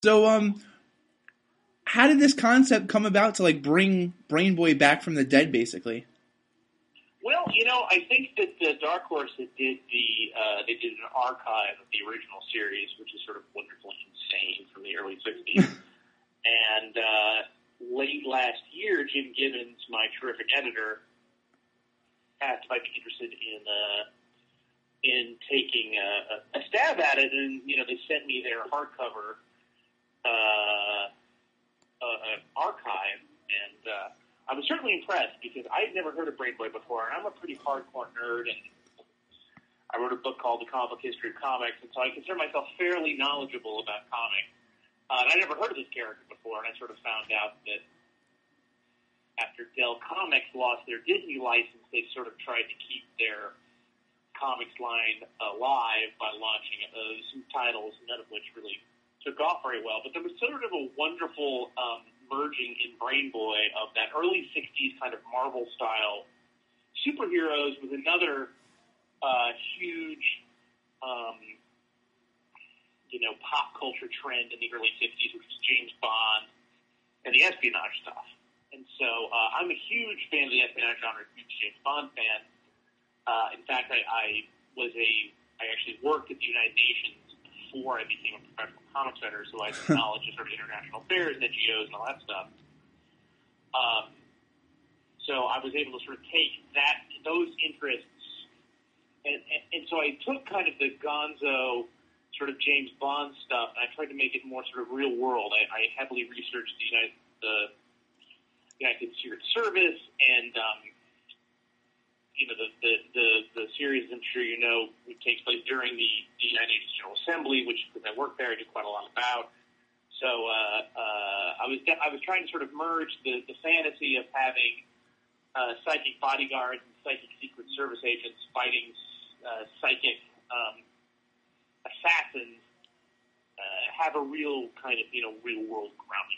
So, how did this concept come about to like bring Brain Boy back from the dead, basically? Well, I think that the Dark Horse did they did an archive of the original series, which is sort of wonderfully insane from the early '60s. And late last year, Jim Gibbons, my terrific editor, asked if I'd be interested in taking a stab at it, and they sent me their hardcover archive, and I was certainly impressed because I had never heard of Brain Boy before, and I'm a pretty hardcore nerd, and I wrote a book called The Comic History of Comics, and so I consider myself fairly knowledgeable about comics. And I never heard of this character before, and I sort of found out that after Dell Comics lost their Disney license, they sort of tried to keep their comics line alive by launching some titles, none of which really took off very well. But there was sort of a wonderful merging in Brain Boy of that early 60s kind of Marvel-style superheroes with another huge pop culture trend in the early 60s, which was James Bond and the espionage stuff. And so I'm a huge fan of the espionage genre, a huge James Bond fan. In fact, I actually worked at the United Nations before I became a professional comics writer, so I had knowledge of sort of international affairs and NGOs and all that stuff. So I was able to sort of take those interests, and so I took kind of the gonzo sort of James Bond stuff, and I tried to make it more sort of real world. I heavily researched the United Secret Service, and the series, I'm sure you know, it takes place during the United Nations General Assembly, which, because I worked there, I did quite a lot about. So I was trying to sort of merge the fantasy of having psychic bodyguards and psychic Secret Service agents fighting psychic assassins, have a real kind of real world ground